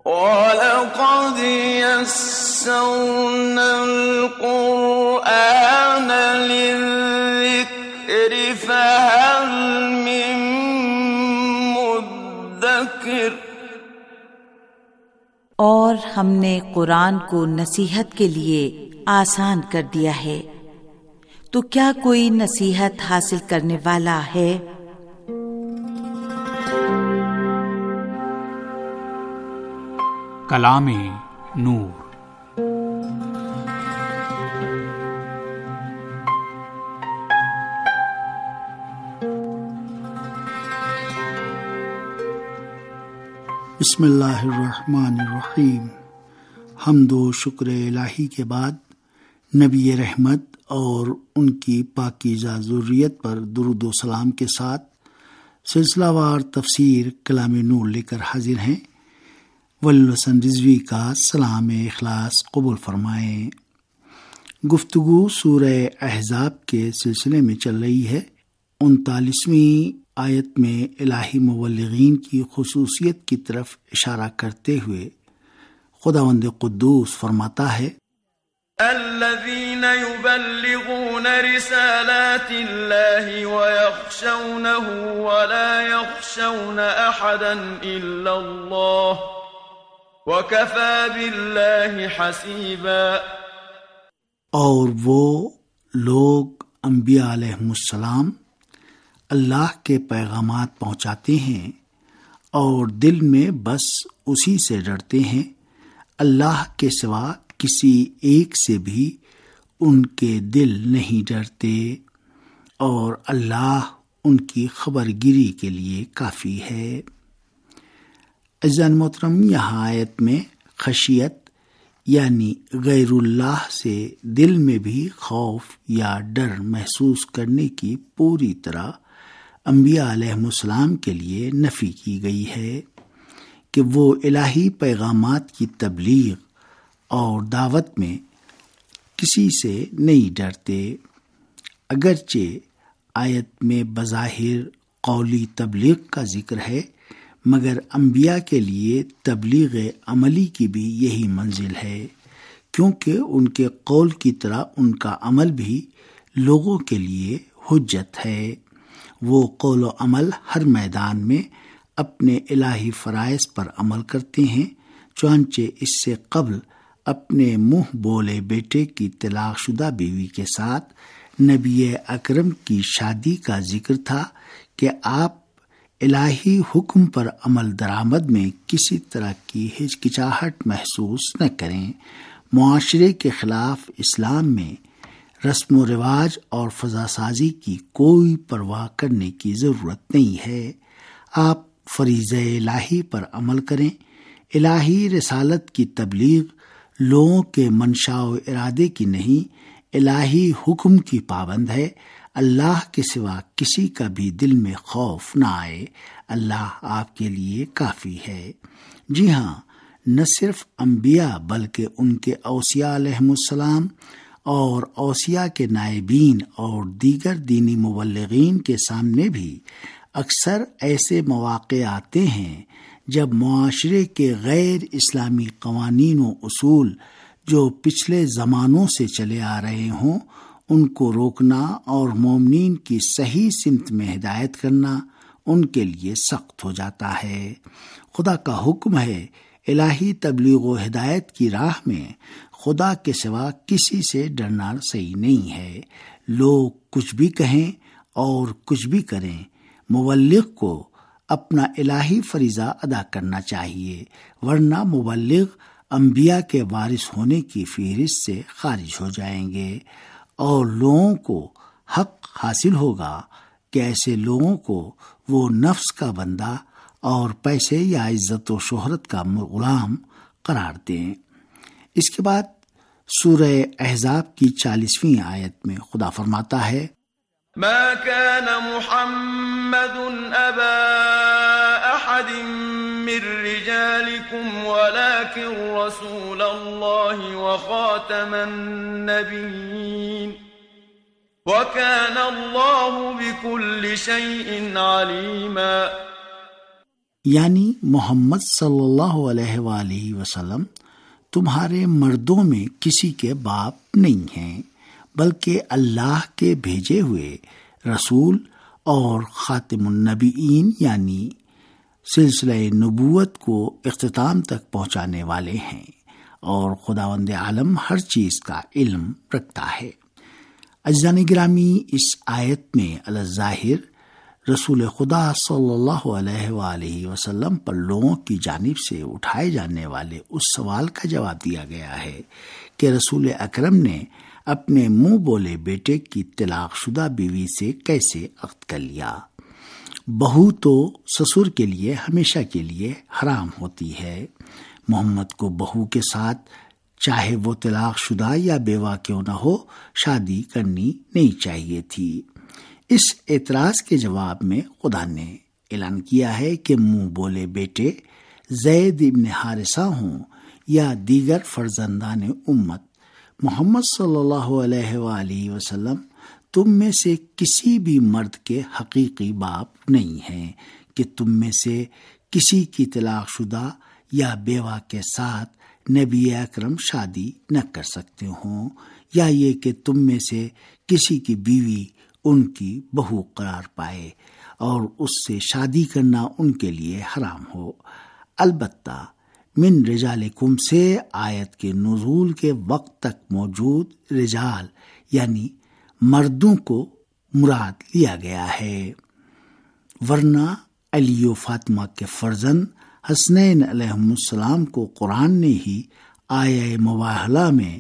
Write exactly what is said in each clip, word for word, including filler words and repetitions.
وَلَقَدْ يَسَّرْنَا الْقُرْآنَ لِلذِّكْرِ فَهَلْ مِن مُّدَّكِرٍ، اور ہم نے قرآن کو نصیحت کے لیے آسان کر دیا ہے، تو کیا کوئی نصیحت حاصل کرنے والا ہے؟ کلام نور۔ بسم اللہ الرحمن الرحیم۔ حمد و شکر الہی کے بعد نبی رحمت اور ان کی پاکیزہ ذریت پر درود و سلام کے ساتھ سلسلہ وار تفسیر کلام نور لے کر حاضر ہیں۔ والحسن رضوی کا سلام اخلاص قبول فرمائیں۔ گفتگو سورہ احزاب کے سلسلے میں چل رہی ہے۔ انتالیسویں آیت میں الہی مبلغین کی خصوصیت کی طرف اشارہ کرتے ہوئے خداوند قدوس فرماتا ہے، الذين يبلغون رسالات الله ويخشونه ولا يخشون أحدا إلا الله وَكَفَى بِاللَّهِ حَسِيبًا، اور وہ لوگ انبیاء علیہم السلام اللہ کے پیغامات پہنچاتے ہیں اور دل میں بس اسی سے ڈرتے ہیں، اللہ کے سوا کسی ایک سے بھی ان کے دل نہیں ڈرتے، اور اللہ ان کی خبر گیری کے لیے کافی ہے۔ عزیزان محترم، یہاں آیت میں خشیت یعنی غیر اللہ سے دل میں بھی خوف یا ڈر محسوس کرنے کی پوری طرح انبیاء علیہم السلام کے لیے نفی کی گئی ہے کہ وہ الہی پیغامات کی تبلیغ اور دعوت میں کسی سے نہیں ڈرتے۔ اگرچہ آیت میں بظاہر قولی تبلیغ کا ذکر ہے، مگر انبیاء کے لیے تبلیغ عملی کی بھی یہی منزل ہے، کیونکہ ان کے قول کی طرح ان کا عمل بھی لوگوں کے لیے حجت ہے۔ وہ قول و عمل ہر میدان میں اپنے الہی فرائض پر عمل کرتے ہیں، چنانچہ اس سے قبل اپنے منہ بولے بیٹے کی طلاق شدہ بیوی کے ساتھ نبی اکرم کی شادی کا ذکر تھا کہ آپ الہی حکم پر عمل درآمد میں کسی طرح کی ہچکچاہٹ محسوس نہ کریں۔ معاشرے کے خلاف اسلام میں رسم و رواج اور فضا سازی کی کوئی پرواہ کرنے کی ضرورت نہیں ہے۔ آپ فریضہ الہی پر عمل کریں۔ الہی رسالت کی تبلیغ لوگوں کے منشا و ارادے کی نہیں، الہی حکم کی پابند ہے۔ اللہ کے سوا کسی کا بھی دل میں خوف نہ آئے، اللہ آپ کے لیے کافی ہے۔ جی ہاں، نہ صرف انبیاء بلکہ ان کے اوصیاء علیہم السلام اور اوصیاء کے نائبین اور دیگر دینی مبلغین کے سامنے بھی اکثر ایسے مواقع آتے ہیں جب معاشرے کے غیر اسلامی قوانین و اصول جو پچھلے زمانوں سے چلے آ رہے ہوں ان کو روکنا اور مومنین کی صحیح سمت میں ہدایت کرنا ان کے لیے سخت ہو جاتا ہے۔ خدا کا حکم ہے، الہی تبلیغ و ہدایت کی راہ میں خدا کے سوا کسی سے ڈرنا صحیح نہیں ہے۔ لوگ کچھ بھی کہیں اور کچھ بھی کریں، مبلغ کو اپنا الہی فریضہ ادا کرنا چاہیے، ورنہ مبلغ انبیاء کے وارث ہونے کی فہرست سے خارج ہو جائیں گے، اور لوگوں کو حق حاصل ہوگا کہ ایسے لوگوں کو وہ نفس کا بندہ اور پیسے یا عزت و شہرت کا غلام قرار دیں۔ اس کے بعد سورہ احزاب کی چالیسویں آیت میں خدا فرماتا ہے، ما كان محمد أبا أحد من رجالكم ولكن رسول الله وخاتم النبيين وكان الله بكل شيء عليما۔ یعنی محمد صلی اللہ علیہ وآلہ وسلم تمہارے مردوں میں کسی کے باپ نہیں ہیں، بلکہ اللہ کے بھیجے ہوئے رسول اور خاتم النبیین یعنی سلسلہ نبوت کو اختتام تک پہنچانے والے ہیں، اور خداوند عالم ہر چیز کا علم رکھتا ہے۔ عزیزان گرامی، اس آیت میں الظاہر رسول خدا صلی اللہ علیہ وآلہ وسلم پر لوگوں کی جانب سے اٹھائے جانے والے اس سوال کا جواب دیا گیا ہے کہ رسول اکرم نے اپنے منہ بولے بیٹے کی طلاق شدہ بیوی سے کیسے عقد کر لیا۔ بہو تو سسر کے لیے ہمیشہ کے لیے حرام ہوتی ہے۔ محمد کو بہو کے ساتھ چاہے وہ طلاق شدہ یا بیوہ کیوں نہ ہو شادی کرنی نہیں چاہیے تھی۔ اس اعتراض کے جواب میں خدا نے اعلان کیا ہے کہ منہ بولے بیٹے زید ابن حارثہ ہوں یا دیگر فرزندان امت، محمد صلی اللہ علیہ وآلہ وسلم تم میں سے کسی بھی مرد کے حقیقی باپ نہیں ہیں کہ تم میں سے کسی کی طلاق شدہ یا بیوہ کے ساتھ نبی اکرم شادی نہ کر سکتے ہوں، یا یہ کہ تم میں سے کسی کی بیوی ان کی بہو قرار پائے اور اس سے شادی کرنا ان کے لیے حرام ہو۔ البتہ من رجالکم سے آیت کے نزول کے وقت تک موجود رجال یعنی مردوں کو مراد لیا گیا ہے، ورنہ علی و فاطمہ کے فرزند حسنین علیہم السلام کو قرآن نے ہی آیہ مباہلہ میں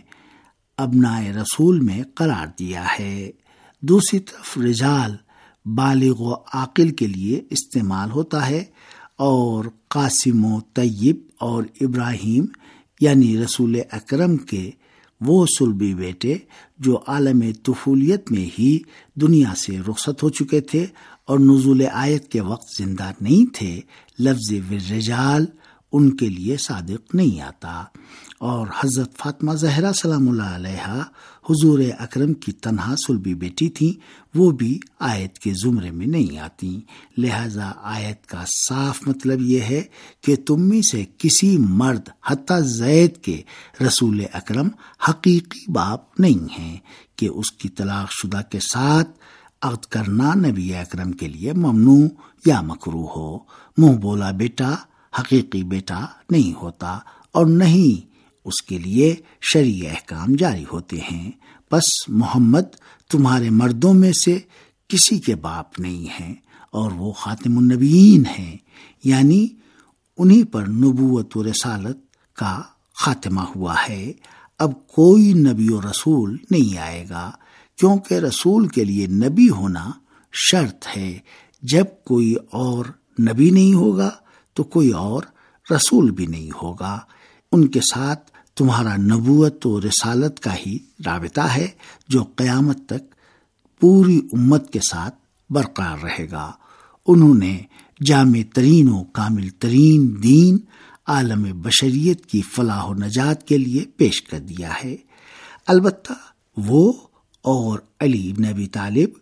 ابنائے رسول میں قرار دیا ہے۔ دوسری طرف رجال بالغ و عاقل کے لیے استعمال ہوتا ہے، اور قاسم و طیب اور ابراہیم یعنی رسول اکرم کے وہ صلبی بیٹے جو عالم طفولیت میں ہی دنیا سے رخصت ہو چکے تھے اور نزول آیت کے وقت زندہ نہیں تھے، لفظ رجال ان کے لیے صادق نہیں آتا، اور حضرت فاطمہ زہرا سلام اللہ علیہا حضور اکرم کی تنہا صلبی بیٹی تھیں، وہ بھی آیت کے زمرے میں نہیں آتی۔ لہذا آیت کا صاف مطلب یہ ہے کہ تم میں سے کسی مرد حتیٰ زید کے رسول اکرم حقیقی باپ نہیں ہیں کہ اس کی طلاق شدہ کے ساتھ عقد کرنا نبی اکرم کے لیے ممنوع یا مکروہ ہو۔ منہ بولا بیٹا حقیقی بیٹا نہیں ہوتا، اور نہیں اس کے لیے شرعی احکام جاری ہوتے ہیں۔ پس محمد تمہارے مردوں میں سے کسی کے باپ نہیں ہیں، اور وہ خاتم النبیین ہیں، یعنی انہی پر نبوت و رسالت کا خاتمہ ہوا ہے۔ اب کوئی نبی و رسول نہیں آئے گا، کیونکہ رسول کے لیے نبی ہونا شرط ہے۔ جب کوئی اور نبی نہیں ہوگا تو کوئی اور رسول بھی نہیں ہوگا۔ ان کے ساتھ تمہارا نبوت و رسالت کا ہی رابطہ ہے جو قیامت تک پوری امت کے ساتھ برقرار رہے گا۔ انہوں نے جامع ترین و کامل ترین دین عالم بشریت کی فلاح و نجات کے لیے پیش کر دیا ہے۔ البتہ وہ اور علی بن ابی طالب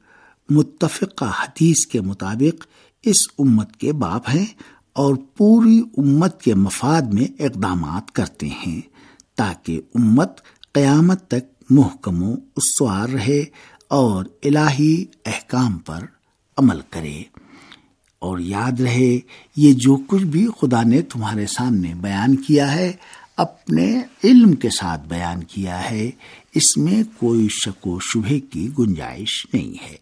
متفقہ حدیث کے مطابق اس امت کے باپ ہیں اور پوری امت کے مفاد میں اقدامات کرتے ہیں تاکہ امت قیامت تک محکم و استوار رہے اور الہی احکام پر عمل کرے۔ اور یاد رہے، یہ جو کچھ بھی خدا نے تمہارے سامنے بیان کیا ہے اپنے علم کے ساتھ بیان کیا ہے، اس میں کوئی شک و شبہ کی گنجائش نہیں ہے۔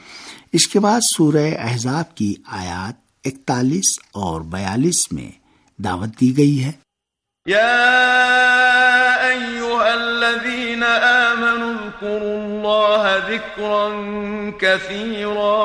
اس کے بعد سورہ احزاب کی آیات اکتالیس اور بیالیس میں دعوت دی گئی ہے۔ یا ایھا الذین آمنوا اذکروا اللہ ذکرا کثیرا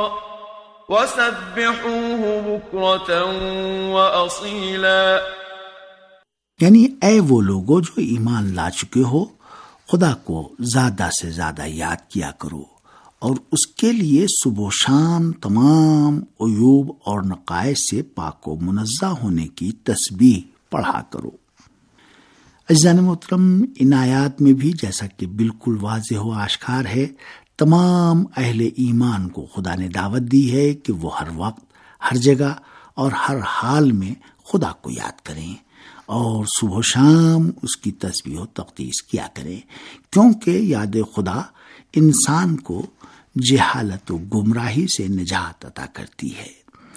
وسبحوہ بکرۃ واصیلا، یعنی اے وہ لوگو جو ایمان لا چکے ہو، خدا کو زیادہ سے زیادہ یاد کیا کرو اور اس کے لیے صبح و شام تمام عیوب اور نقائص سے پاک و منزہ ہونے کی تسبیح پڑھا کرو۔ عزیزان محترم، ان آیات میں بھی جیسا کہ بالکل واضح و آشکار ہے، تمام اہل ایمان کو خدا نے دعوت دی ہے کہ وہ ہر وقت ہر جگہ اور ہر حال میں خدا کو یاد کریں اور صبح و شام اس کی تسبیح و تقدیس کیا کریں، کیونکہ یاد خدا انسان کو جہالت و گمراہی سے نجات عطا کرتی ہے۔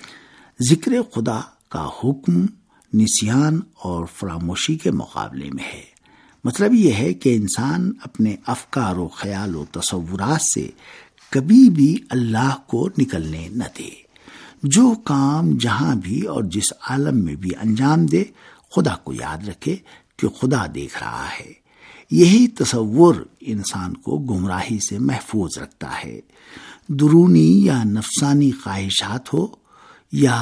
ذکر خدا کا حکم نسیان اور فراموشی کے مقابلے میں ہے۔ مطلب یہ ہے کہ انسان اپنے افکار و خیال و تصورات سے کبھی بھی اللہ کو نکلنے نہ دے۔ جو کام جہاں بھی اور جس عالم میں بھی انجام دے، خدا کو یاد رکھے کہ خدا دیکھ رہا ہے۔ یہی تصور انسان کو گمراہی سے محفوظ رکھتا ہے۔ درونی یا نفسانی خواہشات ہو یا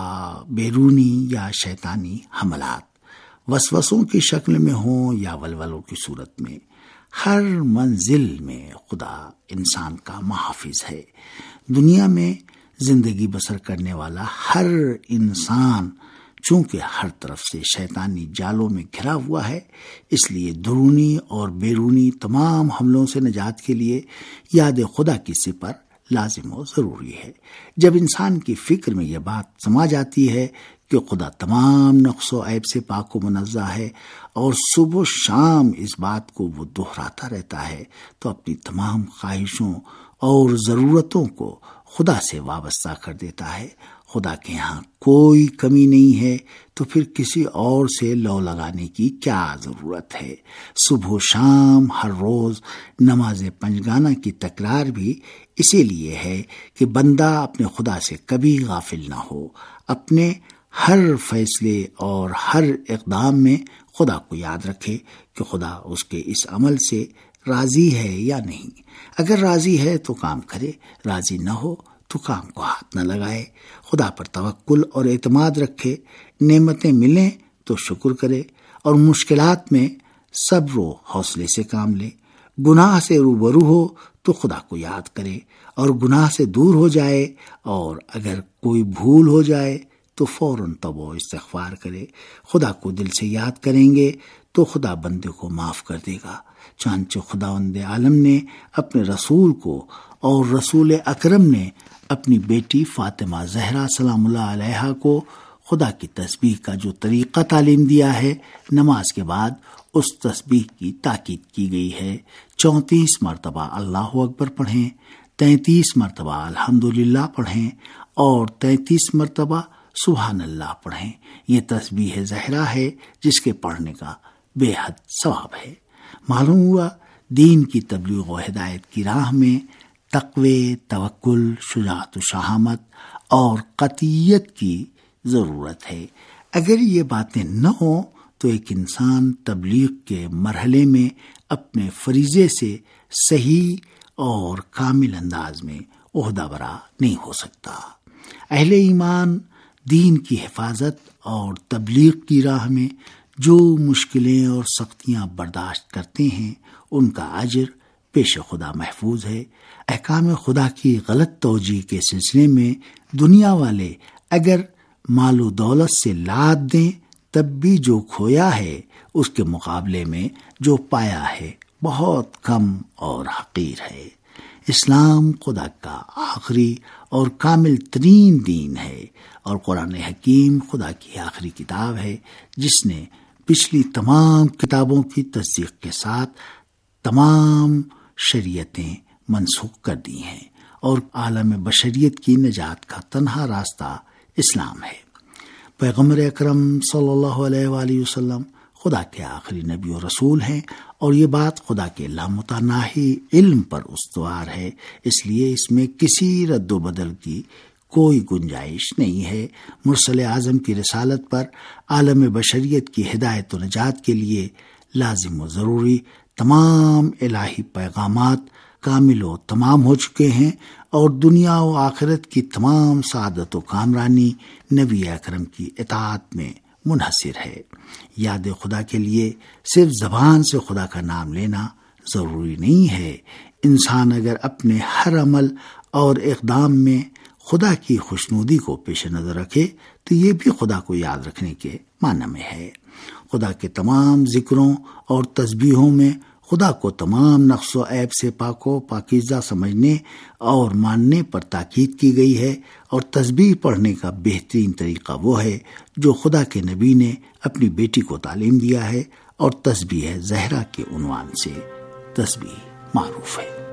بیرونی یا شیطانی حملات، وسوسوں کی شکل میں ہوں یا ولولوں کی صورت میں، ہر منزل میں خدا انسان کا محافظ ہے۔ دنیا میں زندگی بسر کرنے والا ہر انسان چونکہ ہر طرف سے شیطانی جالوں میں گھرا ہوا ہے، اس لیے درونی اور بیرونی تمام حملوں سے نجات کے لیے یاد خدا کی سپر لازم و ضروری ہے۔ جب انسان کی فکر میں یہ بات سما جاتی ہے کہ خدا تمام نقص و عیب سے پاک و منزہ ہے اور صبح و شام اس بات کو وہ دہراتا رہتا ہے، تو اپنی تمام خواہشوں اور ضرورتوں کو خدا سے وابستہ کر دیتا ہے۔ خدا کے ہاں کوئی کمی نہیں ہے، تو پھر کسی اور سے لو لگانے کی کیا ضرورت ہے؟ صبح و شام ہر روز نماز پنجگانہ کی تکرار بھی اسی لیے ہے کہ بندہ اپنے خدا سے کبھی غافل نہ ہو، اپنے ہر فیصلے اور ہر اقدام میں خدا کو یاد رکھے کہ خدا اس کے اس عمل سے راضی ہے یا نہیں۔ اگر راضی ہے تو کام کرے، راضی نہ ہو تو کام کو ہاتھ نہ لگائے۔ خدا پر توکل اور اعتماد رکھے، نعمتیں ملیں تو شکر کرے اور مشکلات میں صبر و حوصلے سے کام لے۔ گناہ سے روبرو ہو تو خدا کو یاد کرے اور گناہ سے دور ہو جائے، اور اگر کوئی بھول ہو جائے تو فوراً توبہ و استغفار کرے۔ خدا کو دل سے یاد کریں گے تو خدا بندے کو معاف کر دے گا۔ چنانچہ خداوند عالم نے اپنے رسول کو اور رسول اکرم نے اپنی بیٹی فاطمہ زہرا سلام اللہ علیہا کو خدا کی تسبیح کا جو طریقہ تعلیم دیا ہے، نماز کے بعد اس تسبیح کی تاکید کی گئی ہے۔ چونتیس مرتبہ اللہ اکبر پڑھیں، تینتیس مرتبہ الحمدللہ پڑھیں اور تینتیس مرتبہ سبحان اللہ پڑھیں۔ یہ تسبیح زہرا ہے جس کے پڑھنے کا بے حد ثواب ہے۔ معلوم ہوا دین کی تبلیغ و ہدایت کی راہ میں تقوی، توکل، شجاعت و شہامت اور قطعیت کی ضرورت ہے۔ اگر یہ باتیں نہ ہوں تو ایک انسان تبلیغ کے مرحلے میں اپنے فریضے سے صحیح اور کامل انداز میں عہدہ برا نہیں ہو سکتا۔ اہل ایمان دین کی حفاظت اور تبلیغ کی راہ میں جو مشکلیں اور سختیاں برداشت کرتے ہیں، ان کا اجر پیش خدا محفوظ ہے۔ احکام خدا کی غلط توجیہ کے سلسلے میں دنیا والے اگر مال و دولت سے لاد دیں، تب بھی جو کھویا ہے اس کے مقابلے میں جو پایا ہے بہت کم اور حقیر ہے۔ اسلام خدا کا آخری اور کامل ترین دین ہے، اور قرآن حکیم خدا کی آخری کتاب ہے جس نے پچھلی تمام کتابوں کی تصدیق کے ساتھ تمام شریعتیں منسوخ کر دی ہیں، اور عالم بشریت کی نجات کا تنہا راستہ اسلام ہے۔ پیغمبر اکرم صلی اللہ علیہ وآلہ وسلم خدا کے آخری نبی و رسول ہیں، اور یہ بات خدا کے لامتناہی علم پر استوار ہے، اس لیے اس میں کسی رد و بدل کی کوئی گنجائش نہیں ہے۔ مرسل اعظم کی رسالت پر عالم بشریت کی ہدایت و نجات کے لیے لازم و ضروری تمام الہی پیغامات کامل و تمام ہو چکے ہیں، اور دنیا و آخرت کی تمام سعادت و کامرانی نبی اکرم کی اطاعت میں منحصر ہے۔ یاد خدا کے لیے صرف زبان سے خدا کا نام لینا ضروری نہیں ہے۔ انسان اگر اپنے ہر عمل اور اقدام میں خدا کی خوشنودی کو پیش نظر رکھے تو یہ بھی خدا کو یاد رکھنے کے معنی میں ہے۔ خدا کے تمام ذکروں اور تسبیحوں میں خدا کو تمام نقص و عیب سے پاک و پاکیزہ سمجھنے اور ماننے پر تاکید کی گئی ہے، اور تسبیح پڑھنے کا بہترین طریقہ وہ ہے جو خدا کے نبی نے اپنی بیٹی کو تعلیم دیا ہے، اور تسبیح زہرا کے عنوان سے تسبیح معروف ہے۔